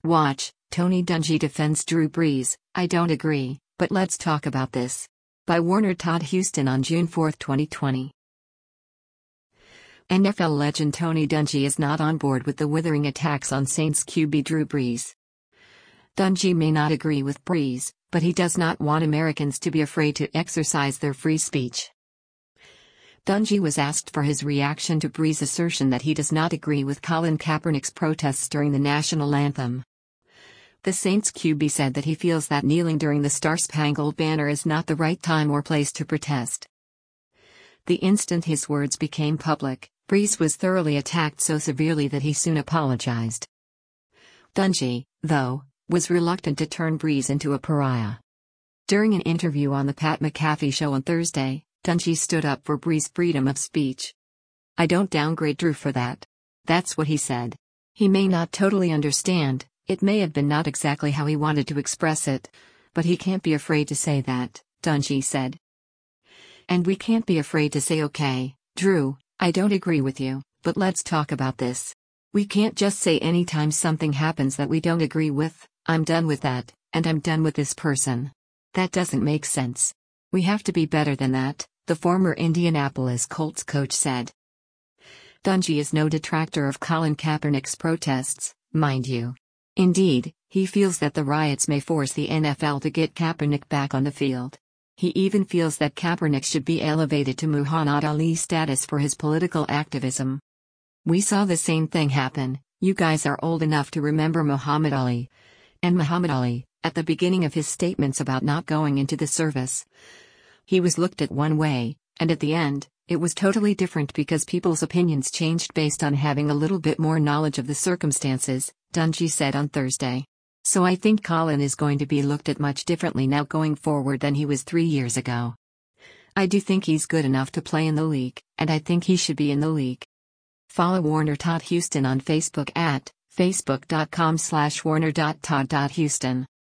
Watch, Tony Dungy defends Drew Brees, I don't agree, but let's talk about this. By Warner Todd Houston on June 4, 2020. NFL legend Tony Dungy is not on board with the withering attacks on Saints QB Drew Brees. Dungy may not agree with Brees, but he does not want Americans to be afraid to exercise their free speech. Dungy was asked for his reaction to Brees' assertion that he does not agree with Colin Kaepernick's protests during the national anthem. The Saints QB said that he feels that kneeling during the Star-Spangled Banner is not the right time or place to protest. The instant his words became public, Brees was thoroughly attacked so severely that he soon apologized. Dungy, though, was reluctant to turn Brees into a pariah. During an interview on the Pat McAfee show on Thursday, Dungy stood up for Brees' freedom of speech. I don't downgrade Drew for that. That's what he said. He may not totally understand, it may have been not exactly how he wanted to express it, but he can't be afraid to say that, Dungy said. And we can't be afraid to say okay, Drew, I don't agree with you, but let's talk about this. We can't just say anytime something happens that we don't agree with, I'm done with that, and I'm done with this person. That doesn't make sense. We have to be better than that, the former Indianapolis Colts coach said. Dungy is no detractor of Colin Kaepernick's protests, mind you. Indeed, he feels that the riots may force the NFL to get Kaepernick back on the field. He even feels that Kaepernick should be elevated to Muhammad Ali status for his political activism. We saw the same thing happen, you guys are old enough to remember Muhammad Ali. And Muhammad Ali, at the beginning of his statements about not going into the service, he was looked at one way, and at the end, it was totally different because people's opinions changed based on having a little bit more knowledge of the circumstances, Dungy said on Thursday. So I think Colin is going to be looked at much differently now going forward than he was 3 years ago. I do think he's good enough to play in the league, and I think he should be in the league. Follow Warner Todd Houston on Facebook at facebook.com/warner.todd.houston.